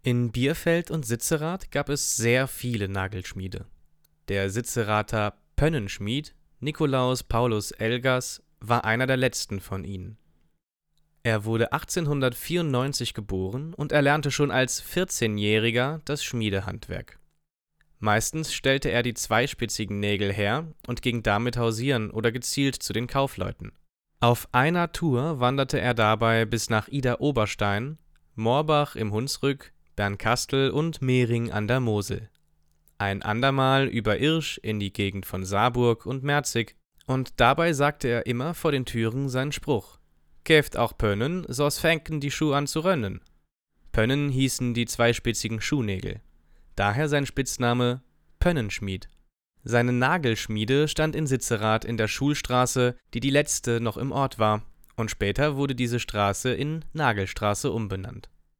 In Bierfeld und Sitzerath gab es sehr viele Nagelschmiede. Der Sitzerather Pönnenschmied, Nikolaus Paulus Elgas, war einer der letzten von ihnen. Er wurde 1894 geboren und erlernte schon als 14-Jähriger das Schmiedehandwerk. Meistens stellte er die zweispitzigen Nägel her und ging damit hausieren oder gezielt zu den Kaufleuten. Auf einer Tour wanderte er dabei bis nach Idar-Oberstein, Morbach im Hunsrück, Bernkastel und Mering an der Mosel. Ein andermal über Irsch in die Gegend von Saarburg und Merzig, und dabei sagte er immer vor den Türen seinen Spruch: Käft auch Pönnen, so's fänken die Schuh an zu rönnen. Pönnen hießen die zweispitzigen Schuhnägel. Daher sein Spitzname Pönnenschmied. Seine Nagelschmiede stand in Sitzerath in der Schulstraße, die letzte noch im Ort war, und später wurde diese Straße in Nagelstraße umbenannt.